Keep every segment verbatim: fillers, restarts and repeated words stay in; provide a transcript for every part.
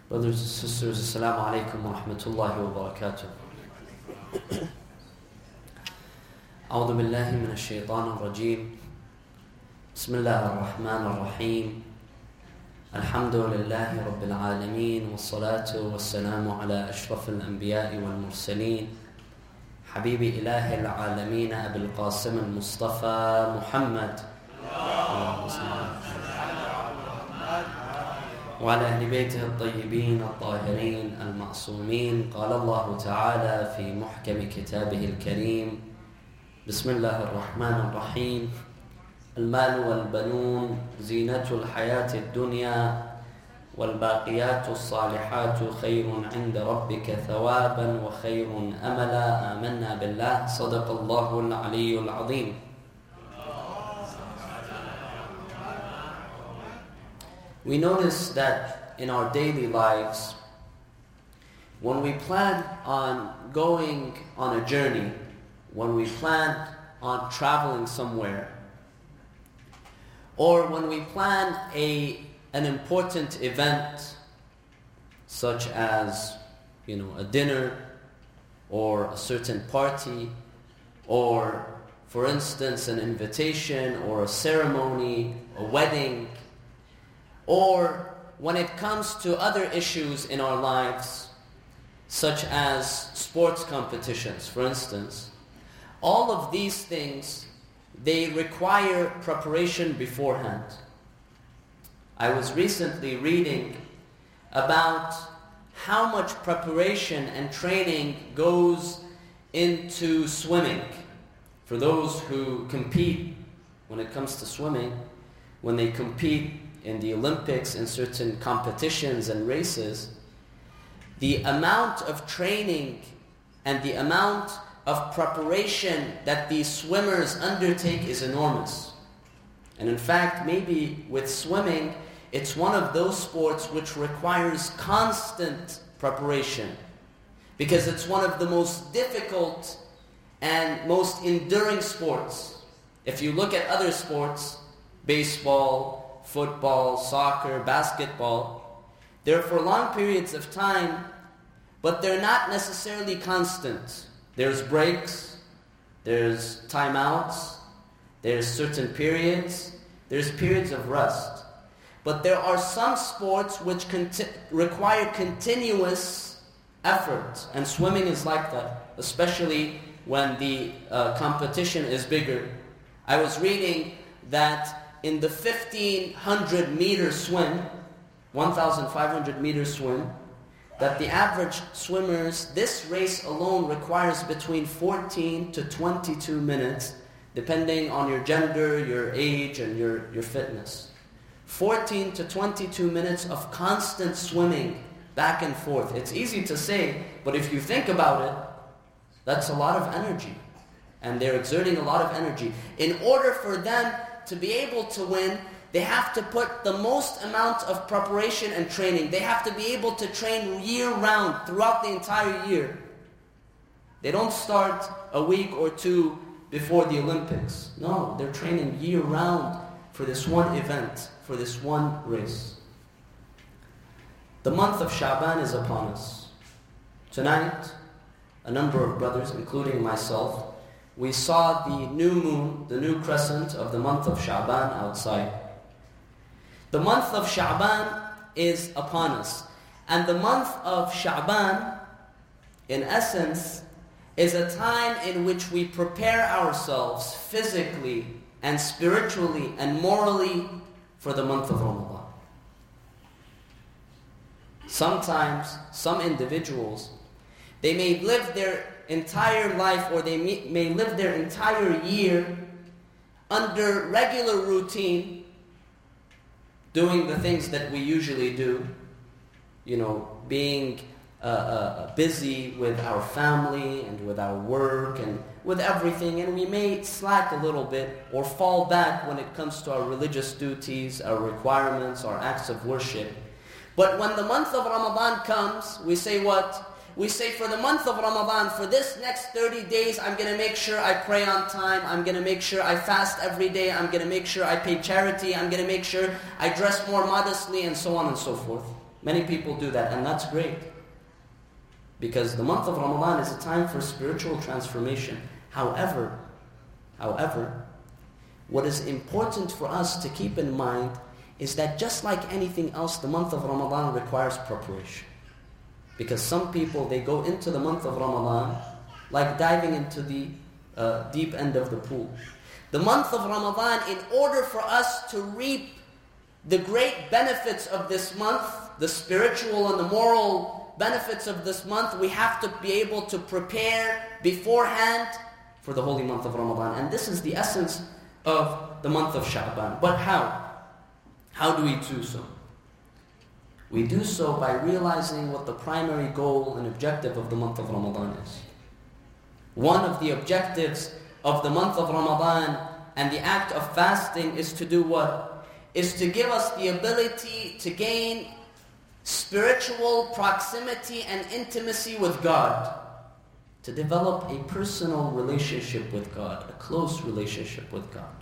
Brothers and sisters, Assalamu alaikum wa rahmatullahi wa barakatuh. أعوذ بالله من الشيطان الرجيم. بسم الله الرحمن الرحيم. الحمد لله رب العالمين والصلاة والسلام على أشرف الأنبياء والمرسلين حبيب إله العالمين أبي القاسم المصطفى محمد وعلى أهل بيته الطيبين الطاهرين المعصومين. قال الله تعالى في محكم كتابه الكريم: بسم الله الرحمن الرحيم. المال والبنون زينة الحياة الدنيا والباقيات الصالحات خير عند ربك ثوابا وخير أملا. آمنا بالله. صدق الله العلي العظيم. We notice that in our daily lives, when we plan on going on a journey, when we plan on traveling somewhere, or when we plan a an important event, such as, you know, a dinner, or a certain party, or, for instance, an invitation, or a ceremony, a wedding, or when it comes to other issues in our lives, such as sports competitions, for instance, all of these things, they require preparation beforehand. I was recently reading about how much preparation and training goes into swimming. For those who compete when it comes to swimming, when they compete in the Olympics, in certain competitions and races, the amount of training and the amount of preparation that these swimmers undertake is enormous. And in fact, maybe with swimming, it's one of those sports which requires constant preparation, because it's one of the most difficult and most enduring sports. If you look at other sports, baseball, football, soccer, basketball, they're for long periods of time, but they're not necessarily constant. There's breaks, there's timeouts, there's certain periods, there's periods of rest. But there are some sports which conti- require continuous effort, and swimming is like that, especially when the uh, competition is bigger. I was reading that in the fifteen hundred meter swim, fifteen hundred meter swim, that the average swimmers, this race alone requires between fourteen to twenty-two minutes, depending on your gender, your age, and your, your fitness. fourteen to twenty-two minutes of constant swimming back and forth. It's easy to say, but if you think about it, that's a lot of energy. And they're exerting a lot of energy. In order for them to be able to win, they have to put the most amount of preparation and training. They have to be able to train year-round, throughout the entire year. They don't start a week or two before the Olympics. No, they're training year-round for this one event, for this one race. The month of Sha'ban is upon us. Tonight, a number of brothers, including myself, we saw the new moon, the new crescent of the month of Sha'ban outside. The month of Sha'ban is upon us. And the month of Sha'ban, in essence, is a time in which we prepare ourselves physically and spiritually and morally for the month of Ramadan. Sometimes, some individuals, they may live their entire life, or they may, may live their entire year under regular routine, doing the things that we usually do, you know, being uh, uh, busy with our family and with our work and with everything, and we may slack a little bit or fall back when it comes to our religious duties, our requirements, our acts of worship. But when the month of Ramadan comes, we say what? We say, for the month of Ramadan, for this next thirty days, I'm going to make sure I pray on time. I'm going to make sure I fast every day. I'm going to make sure I pay charity. I'm going to make sure I dress more modestly, and so on and so forth. Many people do that, and that's great. Because the month of Ramadan is a time for spiritual transformation. However, however, what is important for us to keep in mind is that just like anything else, the month of Ramadan requires preparation. Because some people, they go into the month of Ramadan like diving into the uh, deep end of the pool. The month of Ramadan, in order for us to reap the great benefits of this month, the spiritual and the moral benefits of this month, we have to be able to prepare beforehand for the holy month of Ramadan. And this is the essence of the month of Sha'ban. But how? How do we do so? We do so by realizing what the primary goal and objective of the month of Ramadan is. One of the objectives of the month of Ramadan and the act of fasting is to do what? Is to give us the ability to gain spiritual proximity and intimacy with God. To develop a personal relationship with God, a close relationship with God.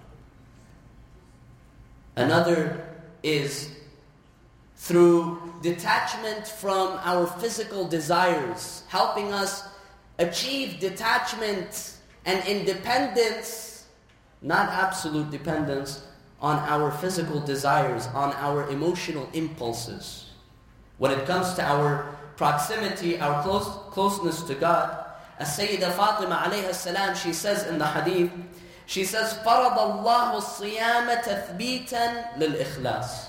Another is through detachment from our physical desires, helping us achieve detachment and independence, not absolute dependence, on our physical desires, on our emotional impulses. When it comes to our proximity, our close, closeness to God, as-Sayyida Fatima alayha salam, she says in the hadith, she says, فَرَضَ اللَّهُ الصِّيَامَ تَثْبِيتًا لِلْإِخْلَاصِ.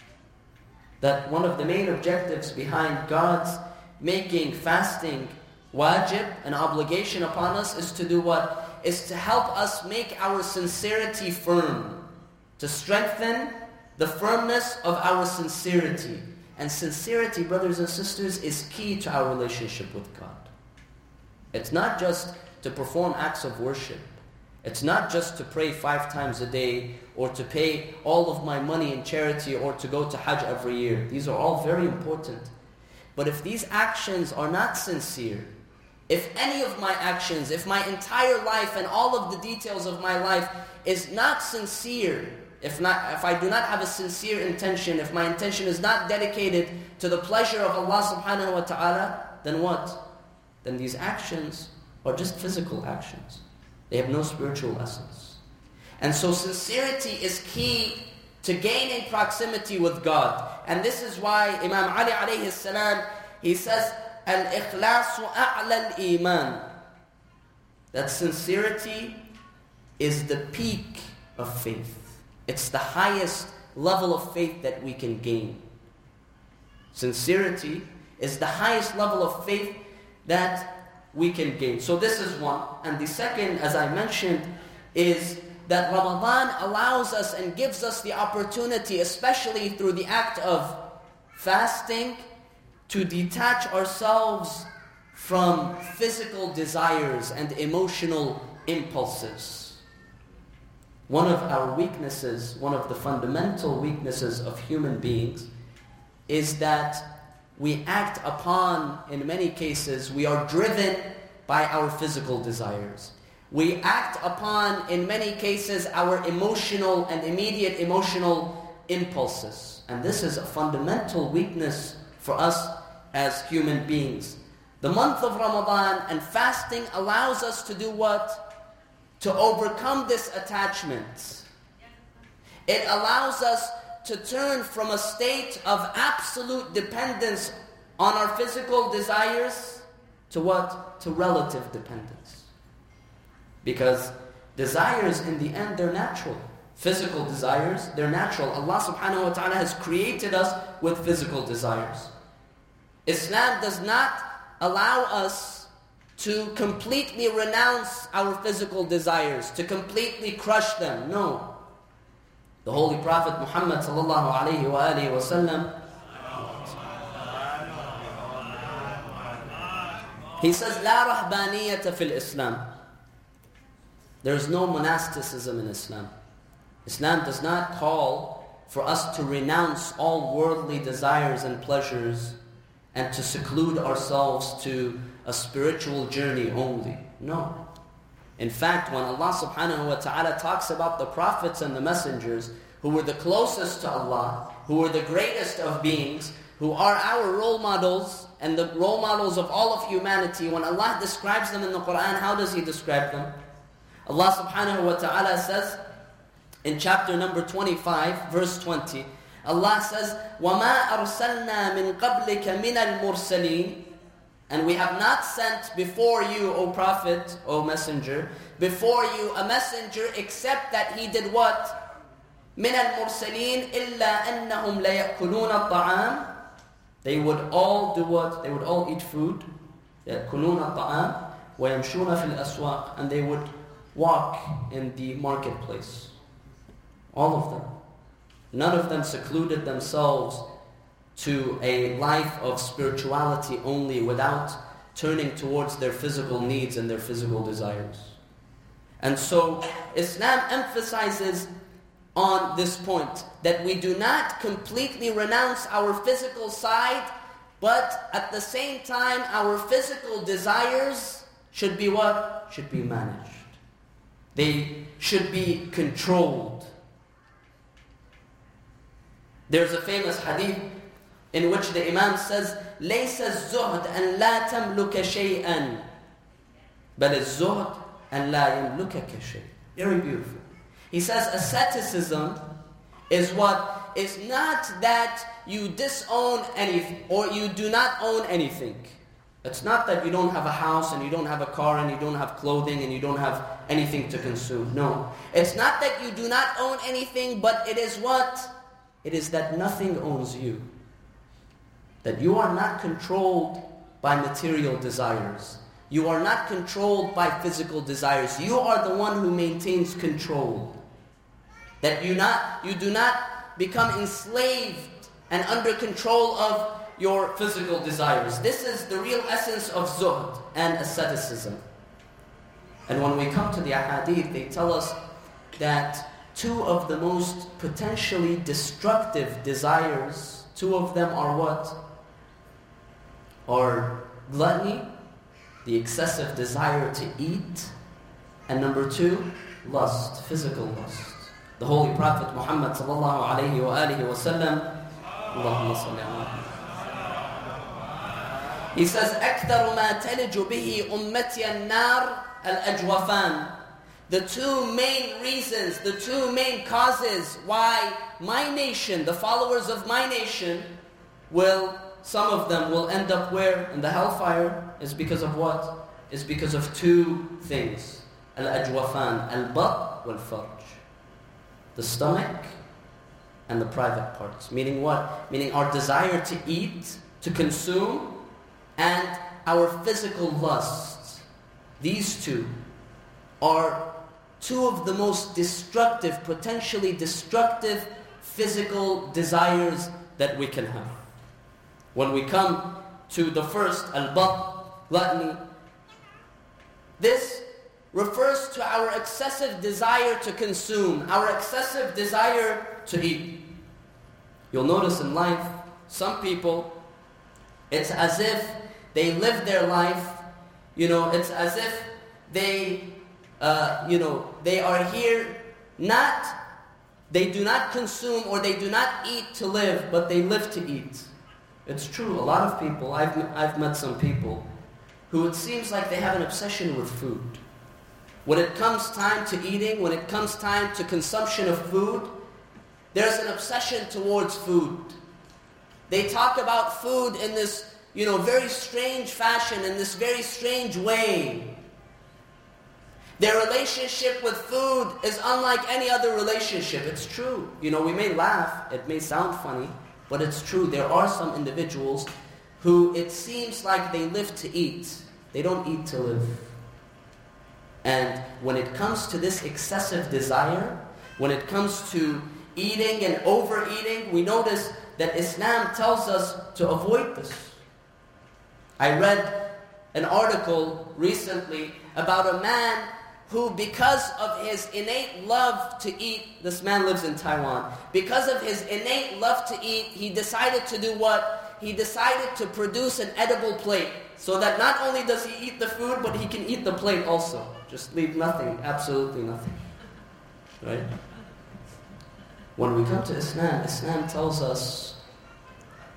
That one of the main objectives behind God's making fasting wajib, an obligation upon us, is to do what? Is to help us make our sincerity firm. To strengthen the firmness of our sincerity. And sincerity, brothers and sisters, is key to our relationship with God. It's not just to perform acts of worship. It's not just to pray five times a day, or to pay all of my money in charity, or to go to Hajj every year. These are all very important. But if these actions are not sincere, if any of my actions, if my entire life and all of the details of my life is not sincere, if not, if I do not have a sincere intention, if my intention is not dedicated to the pleasure of Allah subhanahu wa ta'ala, then what? Then these actions are just physical actions. They have no spiritual essence. And so sincerity is key to gaining proximity with God. And this is why Imam Ali alayhi salam, he says, Al-ikhlasu a'la al-iman. That sincerity is the peak of faith. It's the highest level of faith that we can gain. Sincerity is the highest level of faith that we can gain. So this is one. And the second, as I mentioned, is that Ramadan allows us and gives us the opportunity, especially through the act of fasting, to detach ourselves from physical desires and emotional impulses. One of our weaknesses, one of the fundamental weaknesses of human beings, is that we act upon, in many cases, we are driven by our physical desires. We act upon, in many cases, our emotional and immediate emotional impulses. And this is a fundamental weakness for us as human beings. The month of Ramadan and fasting allows us to do what? To overcome this attachment. It allows us to turn from a state of absolute dependence on our physical desires to what? To relative dependence. Because desires in the end, they're natural. Physical desires, they're natural. Allah subhanahu wa ta'ala has created us with physical desires. Islam does not allow us to completely renounce our physical desires, to completely crush them. No. The Holy Prophet Muhammad sallallahu alayhi wa alihi wa sallam, he says, لا رهبانية في الإسلام. There is no monasticism in Islam. Islam does not call for us to renounce all worldly desires and pleasures and to seclude ourselves to a spiritual journey only. No. In fact, when Allah subhanahu wa ta'ala talks about the prophets and the messengers who were the closest to Allah, who were the greatest of beings, who are our role models and the role models of all of humanity, when Allah describes them in the Quran, how does He describe them? Allah subhanahu wa ta'ala says in chapter number twenty-five, verse twenty, Allah says, وَمَا أَرْسَلْنَا مِنْ قَبْلِكَ مِنَ الْمُرْسَلِينَ, and we have not sent before you, O Prophet, O Messenger, before you a messenger except that he did what? مِنَ الْمُرْسَلِينَ إِلَّا أَنَّهُمْ لَيَأْكُلُونَ الطَّعَامِ, they would all do what? They would all eat food. يَأْكُلُونَ الطَّعَامِ وَيَمْشُونَ فِي الْأَسْوَاقِ, and they would walk in the marketplace. All of them. None of them secluded themselves to a life of spirituality only without turning towards their physical needs and their physical desires. And so Islam emphasizes on this point that we do not completely renounce our physical side, but at the same time our physical desires should be what? Should be managed. They should be controlled. There's a famous hadith in which the Imam says, لَيْسَ الزُّهْدْ أَنْ لَا تَمْلُكَ شَيْئًا بَلِ الزُّهْدْ أَنْ لَا يَمْلُكَكَ شَيْءٍ. Very beautiful. He says asceticism is what? Is not that you disown anything or you do not own anything. It's not that you don't have a house and you don't have a car and you don't have clothing and you don't have anything to consume. No. It's not that you do not own anything, but it is what? It is that nothing owns you. That you are not controlled by material desires. You are not controlled by physical desires. You are the one who maintains control. That you not you do not become enslaved and under control of your physical desires. This is the real essence of zuhd and asceticism. And when we come to the ahadith, they tell us that two of the most potentially destructive desires, two of them are what? Are gluttony, the excessive desire to eat, and number two, lust, physical lust. The Holy Prophet Muhammad sallallahu alayhi wa alihi wa sallam, Allahumma salli ala he says, أَكْثَرُ مَا تَلِجُ بِهِ أُمَّتِيَ النَّارِ الْأَجْوَفَانِ. The two main reasons, the two main causes why my nation, the followers of my nation, will, some of them will end up where? In the hellfire, is because of what? Is because of two things. Al-ajwafan, al-bat wal-farj. The stomach and the private parts. Meaning what? Meaning our desire to eat, to consume, and our physical lusts. These two are two of the most destructive, potentially destructive physical desires that we can have. When we come to the first, al-bat, gluttony, this refers to our excessive desire to consume, our excessive desire to eat. You'll notice in life, some people, it's as if they live their life, you know, it's as if they, uh, you know, they are here not, they do not consume or they do not eat to live, but they live to eat. It's true, a lot of people, I've, I've met some people who it seems like they have an obsession with food. When it comes time to eating, when it comes time to consumption of food, there's an obsession towards food. They talk about food in this, you know, very strange fashion, in this very strange way. Their relationship with food is unlike any other relationship. It's true. You know, we may laugh, it may sound funny, but it's true. There are some individuals who it seems like they live to eat. They don't eat to live. And when it comes to this excessive desire, when it comes to eating and overeating, we notice that Islam tells us to avoid this. I read an article recently about a man who, because of his innate love to eat, this man lives in Taiwan, because of his innate love to eat, he decided to do what? He decided to produce an edible plate, so that not only does he eat the food, but he can eat the plate also. Just leave nothing, absolutely nothing. Right? When we come to Islam, Islam tells us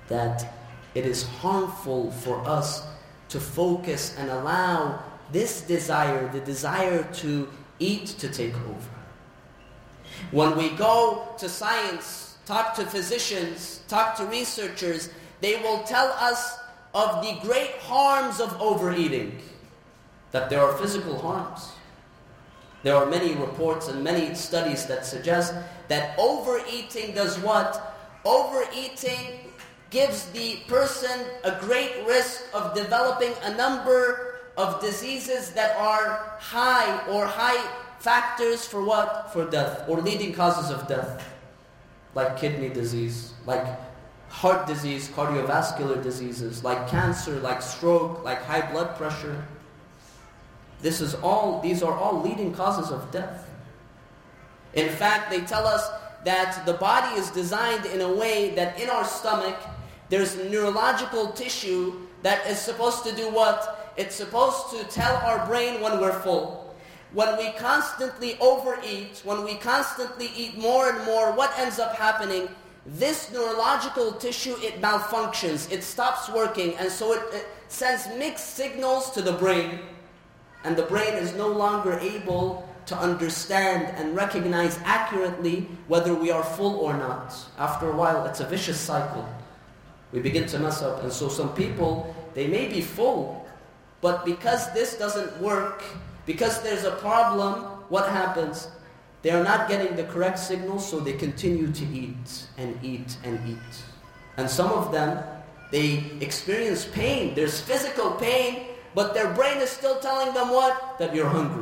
that it is harmful for us to focus and allow this desire, the desire to eat, to take over. When we go to science, talk to physicians, talk to researchers, they will tell us of the great harms of overeating, that there are physical harms. There are many reports and many studies that suggest that overeating does what? Overeating gives the person a great risk of developing a number of diseases that are high or high factors for what? For death, or leading causes of death, like kidney disease, like heart disease, cardiovascular diseases, like cancer, like stroke, like high blood pressure. This is all, these are all leading causes of death. In fact, they tell us that the body is designed in a way that in our stomach, there's neurological tissue that is supposed to do what? It's supposed to tell our brain when we're full. When we constantly overeat, when we constantly eat more and more, what ends up happening? This neurological tissue, it malfunctions, it stops working, and so it, it sends mixed signals to the brain. And the brain is no longer able to understand and recognize accurately whether we are full or not. After a while, it's a vicious cycle. We begin to mess up. And so some people, they may be full, but because this doesn't work, because there's a problem, what happens? They are not getting the correct signals, so they continue to eat and eat and eat. And some of them, they experience pain. There's physical pain, but their brain is still telling them what? That you're hungry.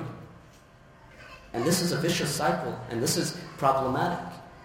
And this is a vicious cycle, and this is problematic.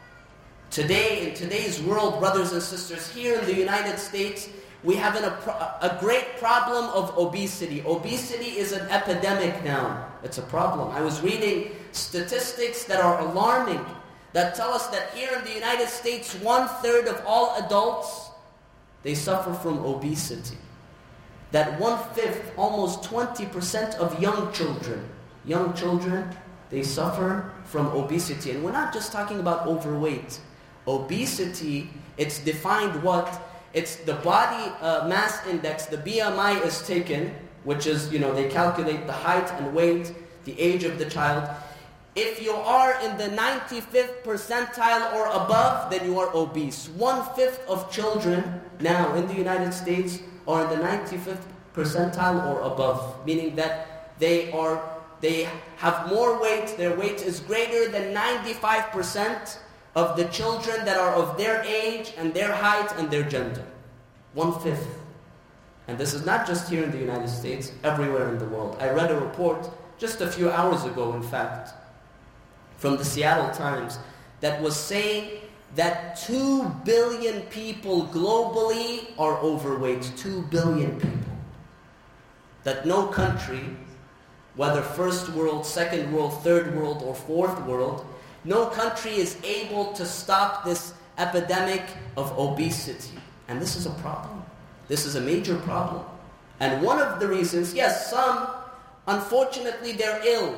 Today, in today's world, brothers and sisters, here in the United States, we have an, a, a great problem of obesity. Obesity is an epidemic now. It's a problem. I was reading statistics that are alarming, that tell us that here in the United States, one-third of all adults, they suffer from obesity. That one-fifth, almost twenty percent of young children, young children, they suffer from obesity. And we're not just talking about overweight. Obesity, it's defined what? It's the body uh, mass index, the B M I is taken, which is, you know, they calculate the height and weight, the age of the child. If you are in the ninety-fifth percentile or above, then you are obese. One-fifth of children now in the United States are in the ninety-fifth percentile or above, meaning that they are they have more weight, their weight is greater than ninety-five percent of the children that are of their age and their height and their gender. One-fifth. And this is not just here in the United States, everywhere in the world. I read a report just a few hours ago, in fact, from the Seattle Times, that was saying that two billion people globally are overweight. Two billion people. That no country, whether first world, second world, third world, or fourth world, no country is able to stop this epidemic of obesity. And this is a problem. This is a major problem. And one of the reasons, yes, some, unfortunately, they're ill.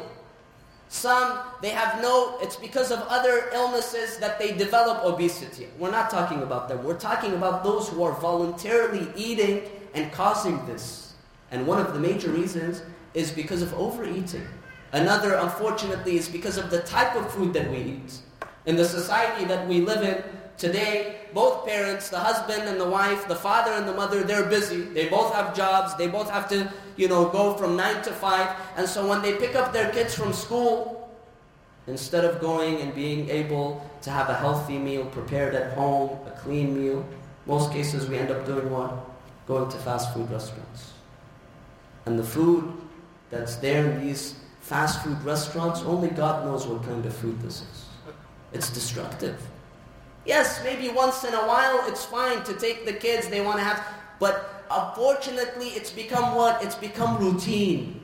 Some, they have no, it's because of other illnesses that they develop obesity. We're not talking about them. We're talking about those who are voluntarily eating and causing this. And one of the major reasons is because of overeating. Another, unfortunately, is because of the type of food that we eat. In the society that we live in today, both parents, the husband and the wife, the father and the mother, they're busy. They both have jobs. They both have to, you know, go from nine to five. And so when they pick up their kids from school, instead of going and being able to have a healthy meal prepared at home, a clean meal, most cases we end up doing what? Going to fast food restaurants. And the food that's there in these fast food restaurants, only God knows what kind of food this is. It's destructive. Yes, maybe once in a while it's fine to take the kids, they want to have, but unfortunately it's become what? It's become routine.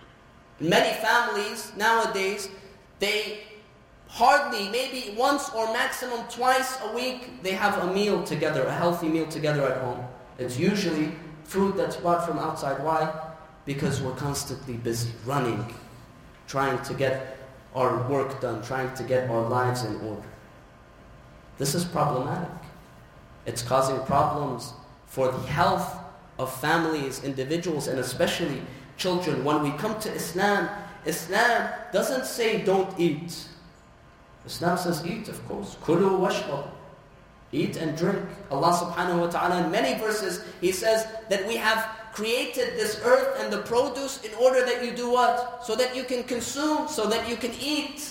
Many families nowadays, they hardly, maybe once or maximum twice a week, they have a meal together, a healthy meal together at home. It's usually food that's bought from outside. Why? Because we're constantly busy, running, trying to get our work done, trying to get our lives in order. This is problematic. It's causing problems for the health of families, individuals, and especially children. When we come to Islam, Islam doesn't say don't eat. Islam says eat, of course. Kulu washrabu. Eat and drink. Allah subhanahu wa ta'ala in many verses, He says that we have created this earth and the produce in order that you do what? So that you can consume, so that you can eat.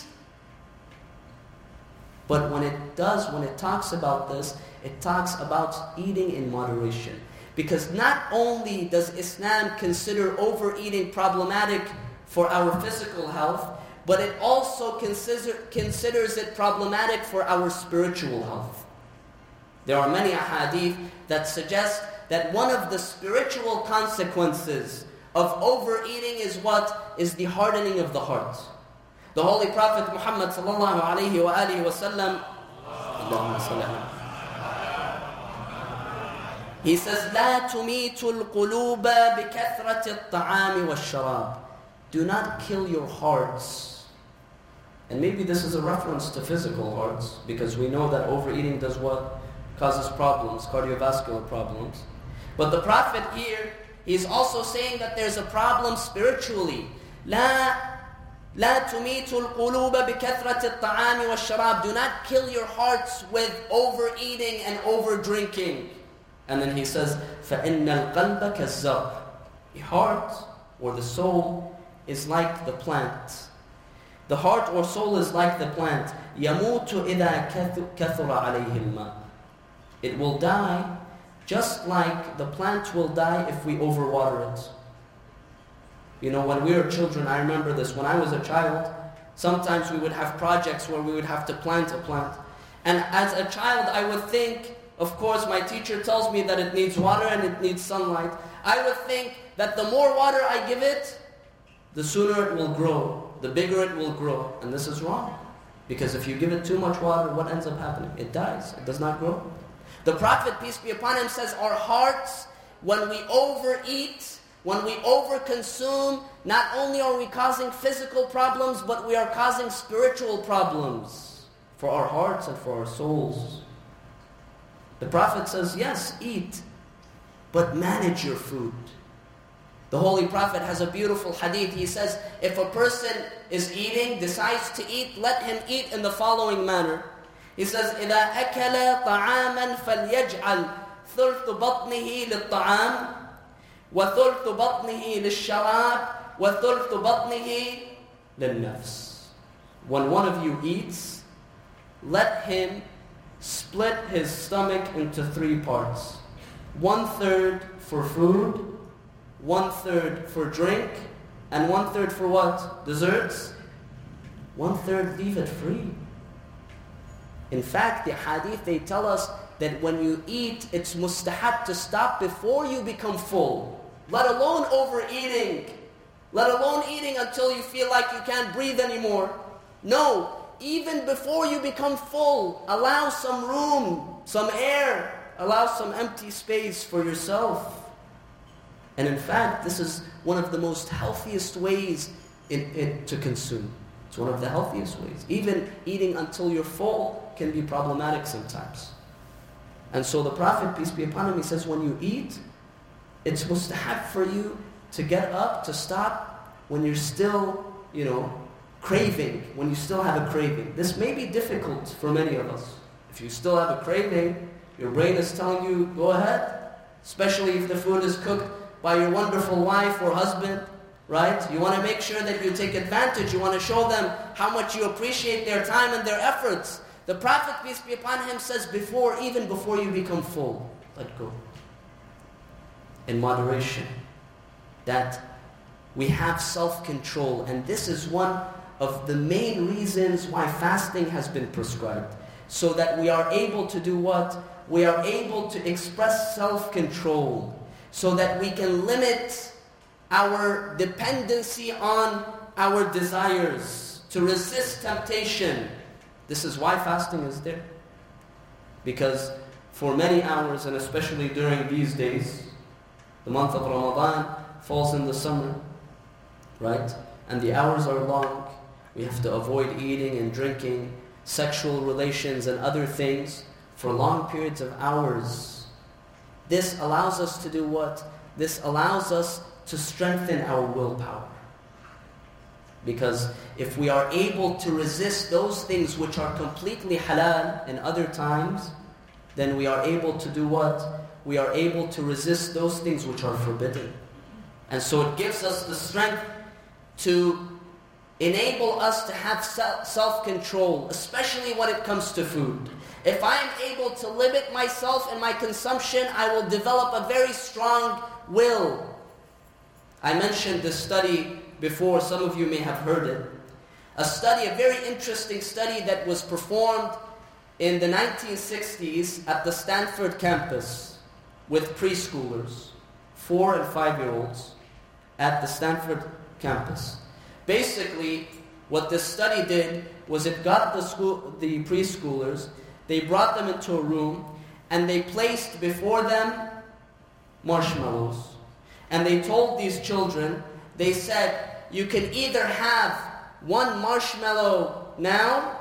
But when it does, when it talks about this, it talks about eating in moderation. Because not only does Islam consider overeating problematic for our physical health, but it also consider, considers it problematic for our spiritual health. There are many ahadith that suggest that one of the spiritual consequences of overeating is what? Is the hardening of the heart. The Holy Prophet Muhammad sallallahu alayhi wa alihi wa sallam, he says, لا تميت القلوب بكثرة الطعام والشراب. Do not kill your hearts. And maybe this is a reference to physical hearts, because we know that overeating does what? Causes problems, cardiovascular problems. But the Prophet here, he's also saying that there's a problem spiritually. لا لا تميت القلوب بكثرة الطعام والشراب. Do not kill your hearts with overeating and overdrinking. And then he says, فَإِنَّ الْقَلْبَ كَالزَّرْعِ. The heart or the soul is like the plant. The heart or soul is like the plant. يَمُوتُ إِذَا كَثُرَ عَلَيْهِ الْمَاءِ. It will die just like the plant will die if we overwater it. You know, when we were children, I remember this. When I was a child, sometimes we would have projects where we would have to plant a plant. And as a child, I would think, of course, my teacher tells me that it needs water and it needs sunlight. I would think that the more water I give it, the sooner it will grow, the bigger it will grow. And this is wrong. Because if you give it too much water, what ends up happening? It dies. It does not grow. The Prophet, peace be upon him, says our hearts, when we overeat, when we overconsume, not only are we causing physical problems, but we are causing spiritual problems for our hearts and for our souls. The Prophet says, yes, eat, but manage your food. The Holy Prophet has a beautiful hadith. He says, if a person is eating, decides to eat, let him eat in the following manner. He says, إِذَا أَكَلَ طَعَامًا فَلْيَجْعَلْ ثُلْثُ بَطْنِهِ لِلطَّعَامِ وَثُلْثُ بَطْنِهِ لِلشَّرَابِ وَثُلْثُ بَطْنِهِ لِلنَّفْسِ. When one of you eats, let him split his stomach into three parts. One third for food, one third for drink, and one third for what? Desserts? One third, leave it free. In fact, the hadith, they tell us that when you eat, it's mustahab to stop before you become full. Let alone overeating. Let alone eating until you feel like you can't breathe anymore. No, even before you become full, allow some room, some air, allow some empty space for yourself. And in fact, this is one of the most healthiest ways in, in, to consume. It's one of the healthiest ways. Even eating until you're full can be problematic sometimes. And so the Prophet, peace be upon him, he says, when you eat, it's mustahab for you to get up, to stop when you're still, you know, craving, when you still have a craving. This may be difficult for many of us. If you still have a craving, your brain is telling you, go ahead. Especially if the food is cooked by your wonderful wife or husband, right? You want to make sure that you take advantage. You want to show them how much you appreciate their time and their efforts. The Prophet, peace be upon him, says before, even before you become full, let go. In moderation. That we have self-control. And this is one of the main reasons why fasting has been prescribed. So that we are able to do what? We are able to express self-control. So that we can limit our dependency on our desires. To resist temptation. This is why fasting is there. Because for many hours, and especially during these days, the month of Ramadan falls in the summer, right? And the hours are long. We have to avoid eating and drinking, sexual relations and other things for long periods of hours. This allows us to do what? This allows us to strengthen our willpower. Because if we are able to resist those things which are completely halal in other times, then we are able to do what? We are able to resist those things which are forbidden. And so it gives us the strength to enable us to have self-control, especially when it comes to food. If I am able to limit myself in my consumption, I will develop a very strong will. I mentioned this study before, some of you may have heard it. A study, a very interesting study that was performed in the nineteen sixties at the Stanford campus with preschoolers, four and five-year-olds at the Stanford campus. Basically, what this study did was it got the school, the preschoolers, they brought them into a room, and they placed before them marshmallows. And they told these children, they said, you can either have one marshmallow now,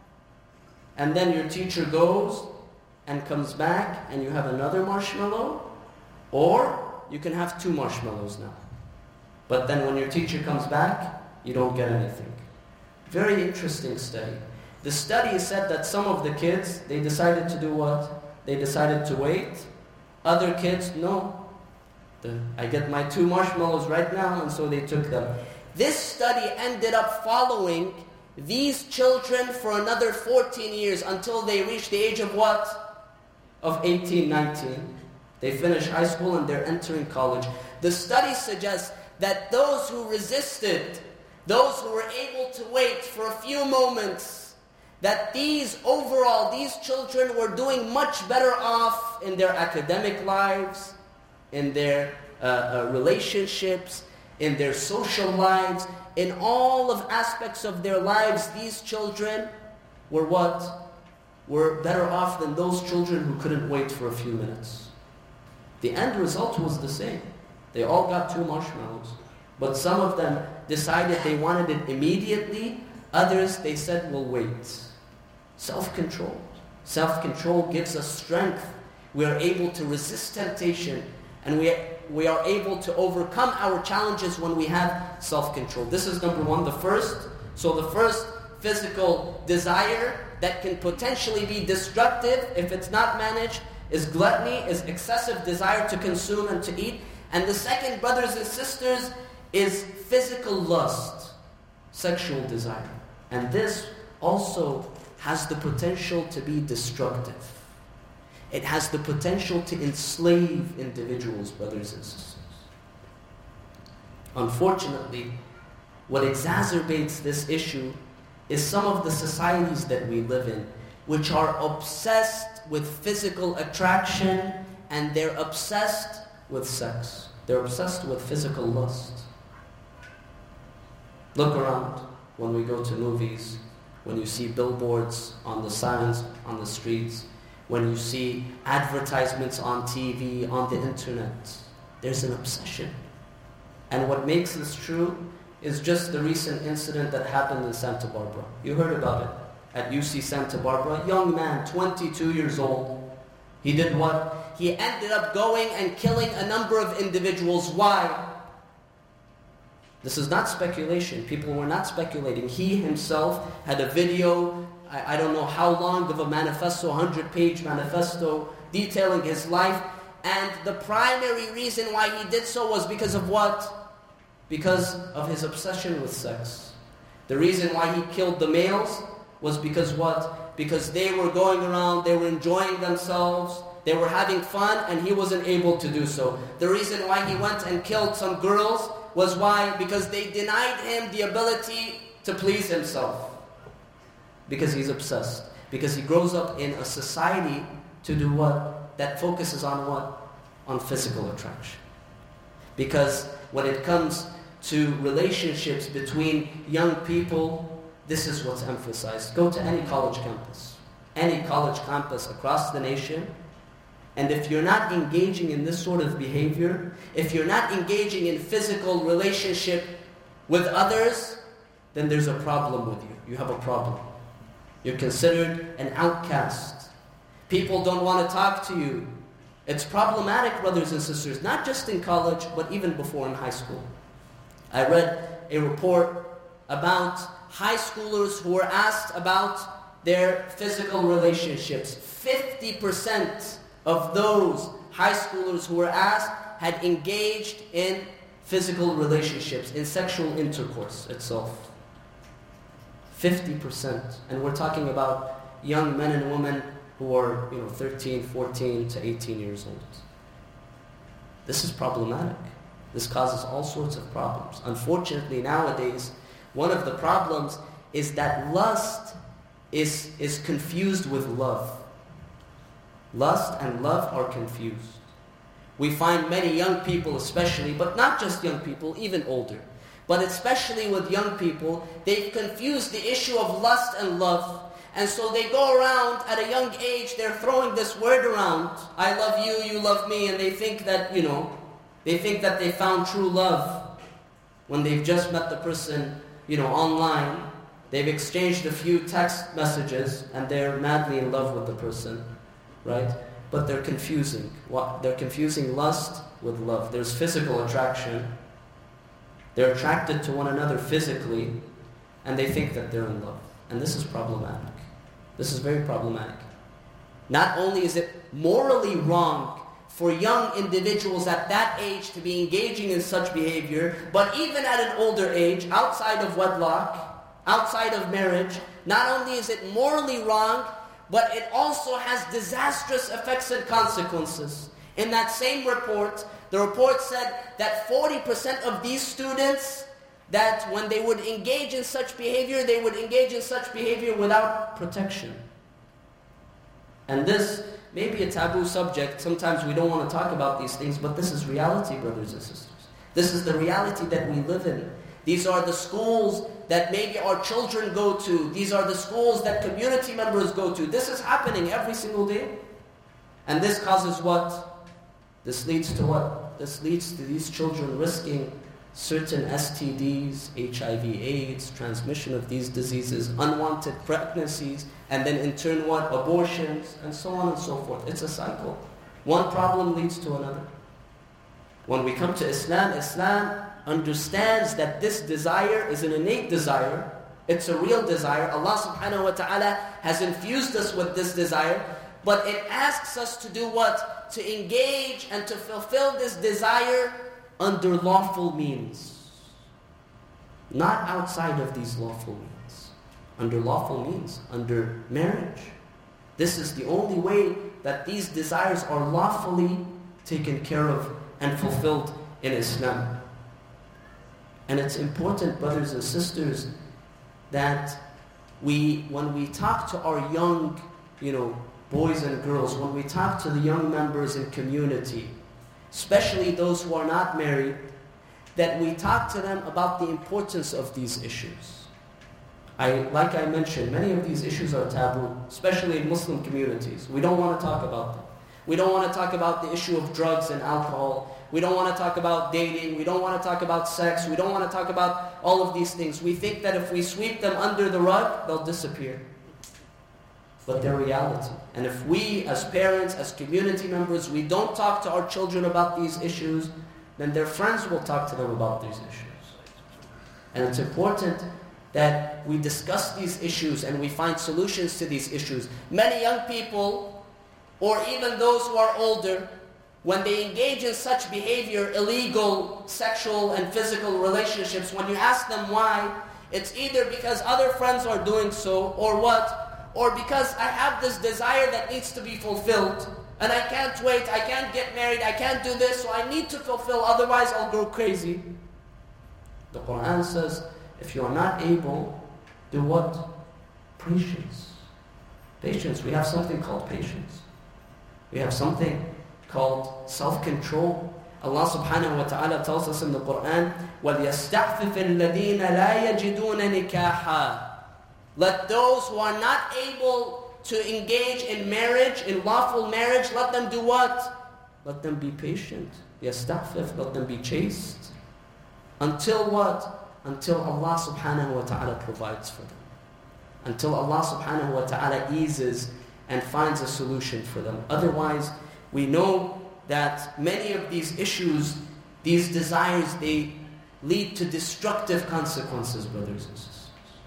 and then your teacher goes and comes back and you have another marshmallow, or you can have two marshmallows now. But then when your teacher comes back, you don't get anything. Very interesting study. The study said that some of the kids, they decided to do what? They decided to wait. Other kids, no. The, I get my two marshmallows right now, and so they took them. This study ended up following these children for another fourteen years until they reached the age of what? Of eighteen, nineteen. They finish high school and they're entering college. The study suggests that those who resisted, those who were able to wait for a few moments, that these overall, these children were doing much better off in their academic lives, in their uh, uh, relationships, in their social lives, in all of aspects of their lives. These children were what? Were better off than those children who couldn't wait for a few minutes. The end result was the same. They all got two marshmallows. But some of them decided they wanted it immediately. Others, they said, we'll wait. Self-control. Self-control gives us strength. We are able to resist temptation. And we, we are able to overcome our challenges when we have self-control. This is number one, the first. So the first physical desire that can potentially be destructive if it's not managed is gluttony, is excessive desire to consume and to eat. And the second, brothers and sisters, is physical lust, sexual desire. And this also has the potential to be destructive. It has the potential to enslave individuals, brothers and sisters. Unfortunately, what exacerbates this issue is some of the societies that we live in, which are obsessed with physical attraction, and they're obsessed with sex. They're obsessed with physical lust. Look around when we go to movies, when you see billboards on the signs, on the streets, when you see advertisements on T V, on the internet. There's an obsession. And what makes this true is just the recent incident that happened in Santa Barbara. You heard about it. At U C Santa Barbara, a young man, twenty-two years old. He did what? He ended up going and killing a number of individuals. Why? This is not speculation. People were not speculating. He himself had a video, I, I don't know how long, of a manifesto, a hundred-page manifesto, detailing his life. And the primary reason why he did so was because of what? Because of his obsession with sex. The reason why he killed the males was because what? Because they were going around, they were enjoying themselves, they were having fun, and he wasn't able to do so. The reason why he went and killed some girls was why? Because they denied him the ability to please himself. Because he's obsessed. Because he grows up in a society to do what? That focuses on what? On physical attraction. Because when it comes to relationships between young people, this is what's emphasized. Go to any college campus. Any college campus across the nation. And if you're not engaging in this sort of behavior, if you're not engaging in physical relationship with others, then there's a problem with you. You have a problem. You're considered an outcast. People don't want to talk to you. It's problematic, brothers and sisters, not just in college, but even before in high school. I read a report about high schoolers who were asked about their physical relationships. fifty percent of those high schoolers who were asked had engaged in physical relationships, in sexual intercourse itself. fifty percent. And we're talking about young men and women who are, you know, thirteen, fourteen to eighteen years old. This is problematic. This causes all sorts of problems. Unfortunately, nowadays, one of the problems is that lust is, is confused with love. Lust and love are confused. We find many young people especially, but not just young people, even older, but especially with young people, they've confused the issue of lust and love. And so they go around at a young age, they're throwing this word around, I love you, you love me, and they think that, you know, they think that they found true love when they've just met the person, you know, online. They've exchanged a few text messages and they're madly in love with the person, right? But they're confusing. What? They're confusing lust with love. There's physical attraction. They're attracted to one another physically, and they think that they're in love. And this is problematic. This is very problematic. Not only is it morally wrong for young individuals at that age to be engaging in such behavior, but even at an older age, outside of wedlock, outside of marriage, not only is it morally wrong, but it also has disastrous effects and consequences. In that same report, the report said that forty percent of these students, that when they would engage in such behavior, they would engage in such behavior without protection. And this may be a taboo subject. Sometimes we don't want to talk about these things, but this is reality, brothers and sisters. This is the reality that we live in. These are the schools that maybe our children go to. These are the schools that community members go to. This is happening every single day. And this causes what? This leads to what? This leads to these children risking certain S T Ds, H I V AIDS, transmission of these diseases, unwanted pregnancies, and then in turn what? Abortions, and so on and so forth. It's a cycle. One problem leads to another. When we come to Islam, Islam understands that this desire is an innate desire. It's a real desire. Allah subhanahu wa ta'ala has infused us with this desire, but it asks us to do what? To engage and to fulfill this desire under lawful means. Not outside of these lawful means. Under lawful means, under marriage. This is the only way that these desires are lawfully taken care of and fulfilled in Islam. And it's important, brothers and sisters, that we, when we talk to our young, you know, boys and girls, when we talk to the young members in community, especially those who are not married, that we talk to them about the importance of these issues. I, like I mentioned, many of these issues are taboo, especially in Muslim communities. We don't want to talk about them. We don't want to talk about the issue of drugs and alcohol. We don't want to talk about dating. We don't want to talk about sex. We don't want to talk about all of these things. We think that if we sweep them under the rug, they'll disappear. But they're reality. And if we, as parents, as community members, we don't talk to our children about these issues, then their friends will talk to them about these issues. And it's important that we discuss these issues and we find solutions to these issues. Many young people, or even those who are older, when they engage in such behavior, illegal sexual and physical relationships, when you ask them why, it's either because other friends are doing so, or what? Or because I have this desire that needs to be fulfilled, and I can't wait, I can't get married, I can't do this, so I need to fulfill, otherwise I'll go crazy. The Quran says, if you are not able, do what? Patience. Patience. We have something called patience. We have something called self-control. Allah subhanahu wa ta'ala tells us in the Quran, وَلْيَسْتَعْفِفِ الَّذِينَ لَا يَجِدُونَ نِكَاحًا. Let those who are not able to engage in marriage, in lawful marriage, let them do what? Let them be patient. يَسْتَعْفِف. Let them be chaste. Until what? Until Allah subhanahu wa ta'ala provides for them. Until Allah subhanahu wa ta'ala eases and finds a solution for them. Otherwise, we know that many of these issues, these desires, they lead to destructive consequences, brothers and sisters.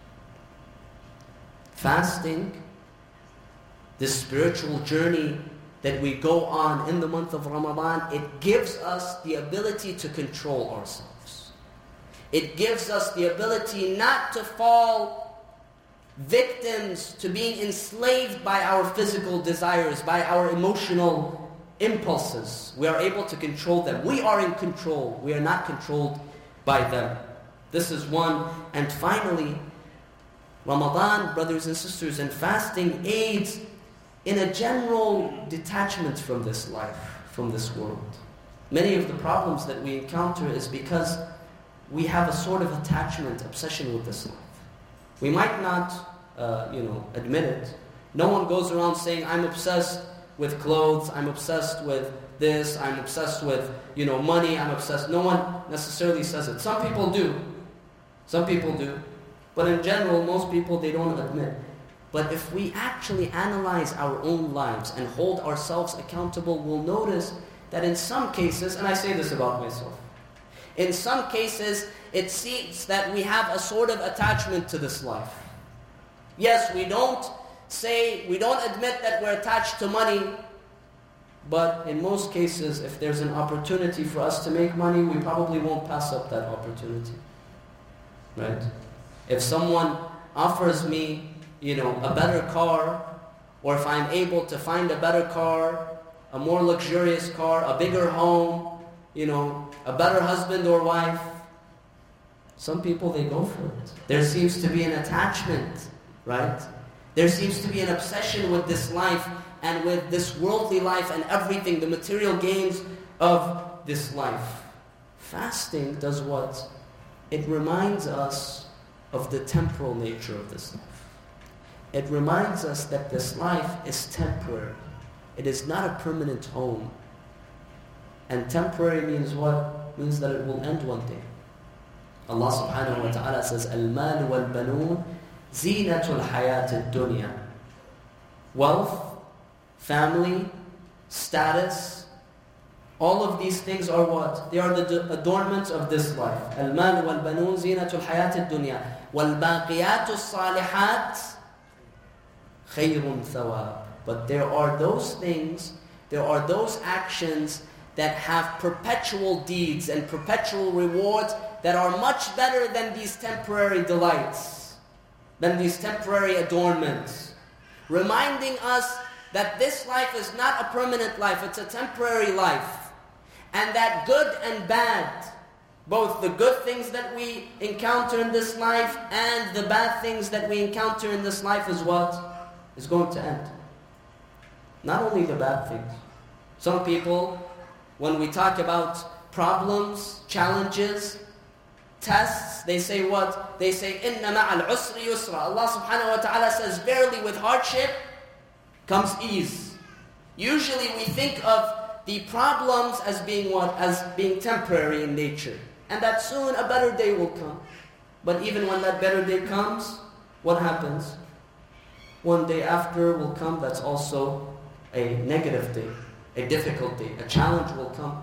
Fasting, this spiritual journey that we go on in the month of Ramadan, it gives us the ability to control ourselves. It gives us the ability not to fall victims to being enslaved by our physical desires, by our emotional impulses. We are able to control them. We are in control. We are not controlled by them. This is one. And finally, Ramadan, brothers and sisters, and fasting aids in a general detachment from this life, from this world. Many of the problems that we encounter is because we have a sort of attachment, obsession with this life. We might not, uh, you know, admit it. No one goes around saying, I'm obsessed with clothes, I'm obsessed with this, I'm obsessed with, you know, money, I'm obsessed. No one necessarily says it. Some people do. Some people do. But in general, most people, they don't admit. But if we actually analyze our own lives and hold ourselves accountable, we'll notice that in some cases, and I say this about myself, in some cases, it seems that we have a sort of attachment to this life. Yes, we don't say, we don't admit that we're attached to money, but in most cases, if there's an opportunity for us to make money, we probably won't pass up that opportunity. Right? If someone offers me, you know, a better car, or if I'm able to find a better car, a more luxurious car, a bigger home, you know, a better husband or wife, some people, they go for it. There seems to be an attachment, right? There seems to be an obsession with this life and with this worldly life and everything, the material gains of this life. Fasting does what? It reminds us of the temporal nature of this life. It reminds us that this life is temporary. It is not a permanent home. And temporary means what? Means that it will end one day. Allah subhanahu wa ta'ala says, Al-mal wal-banun zinatul hayat ad-dunya. Wealth, family, status, all of these things are what? They are the adornments of this life. Al-mal wal-banun zinatul hayat ad-dunya. Wal-baqiyatu s-salihat khayrun thawab. But there are those things, there are those actions that have perpetual deeds and perpetual rewards that are much better than these temporary delights, than these temporary adornments. Reminding us that this life is not a permanent life, it's a temporary life. And that good and bad, both the good things that we encounter in this life and the bad things that we encounter in this life is what? Is going to end. Not only the bad things. Some people, when we talk about problems, challenges, tests, they say what? They say, إِنَّ مَعَ الْعُسْرِ يُسْرًا. Allah subhanahu wa ta'ala says, verily with hardship comes ease. Usually we think of the problems as being what? As being temporary in nature. And that soon a better day will come. But even when that better day comes, what happens? One day after will come that's also a negative day, a difficult day, a challenge will come.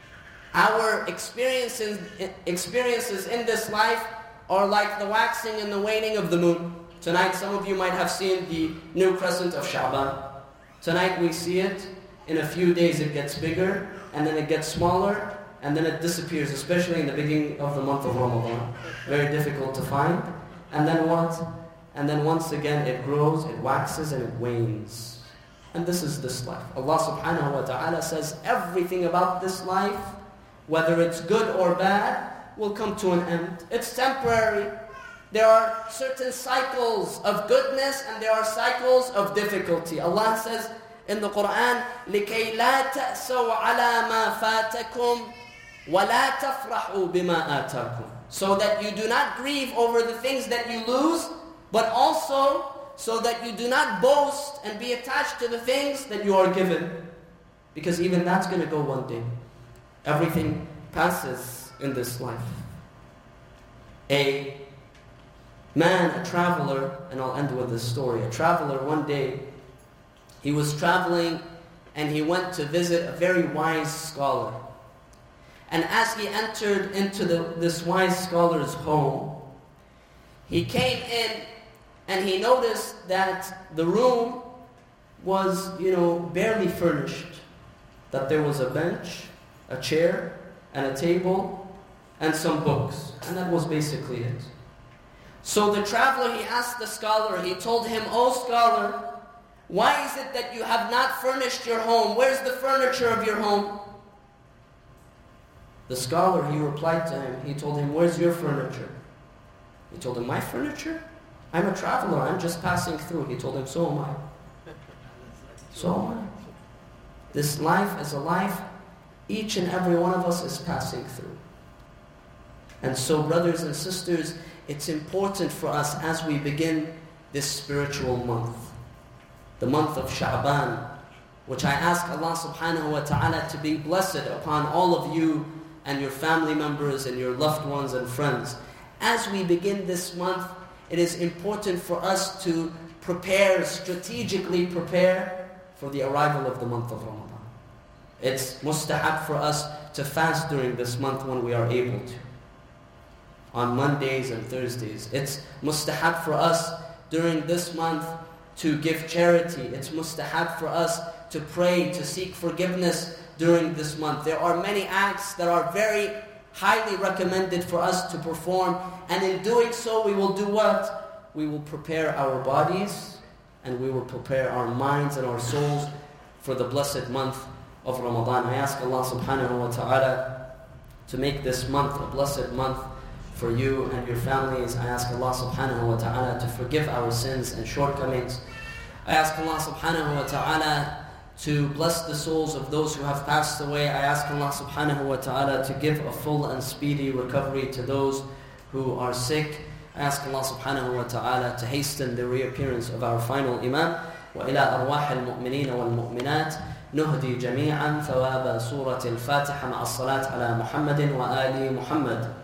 Our experiences, experiences in this life are like the waxing and the waning of the moon. Tonight some of you might have seen the new crescent of Sha'ban. Tonight we see it. In a few days it gets bigger, and then it gets smaller, and then it disappears, especially in the beginning of the month of Ramadan. Very difficult to find. And then what? And then once again it grows, it waxes, and it wanes. And this is this life. Allah subhanahu wa ta'ala says everything about this life, whether it's good or bad, will come to an end. It's temporary. There are certain cycles of goodness and there are cycles of difficulty. Allah says in the Quran, لِكَيْ لَا تَأْسَوْا عَلَى مَا فَاتَكُمْ وَلَا تَفْرَحُوا بِمَا آتَاكُمْ. So that you do not grieve over the things that you lose, but also so that you do not boast and be attached to the things that you are given. Because even that's going to go one day. Everything passes in this life. A man, a traveler, and I'll end with this story. A traveler one day, he was traveling and he went to visit a very wise scholar. And as he entered into the, this wise scholar's home, he came in and he noticed that the room was, you know, barely furnished. That there was a bench, a chair, and a table, and some books. And that was basically it. So the traveler, he asked the scholar, he told him, "Oh scholar, why is it that you have not furnished your home? Where's the furniture of your home?" The scholar, he replied to him, he told him, "Where's your furniture?" He told him, "My furniture? I'm a traveler, I'm just passing through." He told him, "So am I. So am I. This life is a life each and every one of us is passing through." And so, brothers and sisters, it's important for us as we begin this spiritual month, the month of Sha'ban, which I ask Allah subhanahu wa ta'ala to be blessed upon all of you and your family members and your loved ones and friends. As we begin this month, it is important for us to prepare, strategically prepare for the arrival of the month of Ramadan. It's mustahab for us to fast during this month when we are able to, on Mondays and Thursdays. It's mustahab for us during this month to give charity. It's mustahab for us to pray, to seek forgiveness during this month. There are many acts that are very highly recommended for us to perform, and in doing so we will do what? We will prepare our bodies and we will prepare our minds and our souls for the blessed month of Ramadan. I ask Allah subhanahu wa ta'ala to make this month a blessed month for you and your families. I ask Allah subhanahu wa ta'ala to forgive our sins and shortcomings. I ask Allah subhanahu wa ta'ala to bless the souls of those who have passed away. I ask Allah subhanahu wa ta'ala to give a full and speedy recovery to those who are sick. I ask Allah subhanahu wa ta'ala to hasten the reappearance of our final Imam. وإلى أرواح المؤمنين والمؤمنات نهدي جميعا ثواب سورة الفاتحة مع الصلاة على محمد وآل محمد.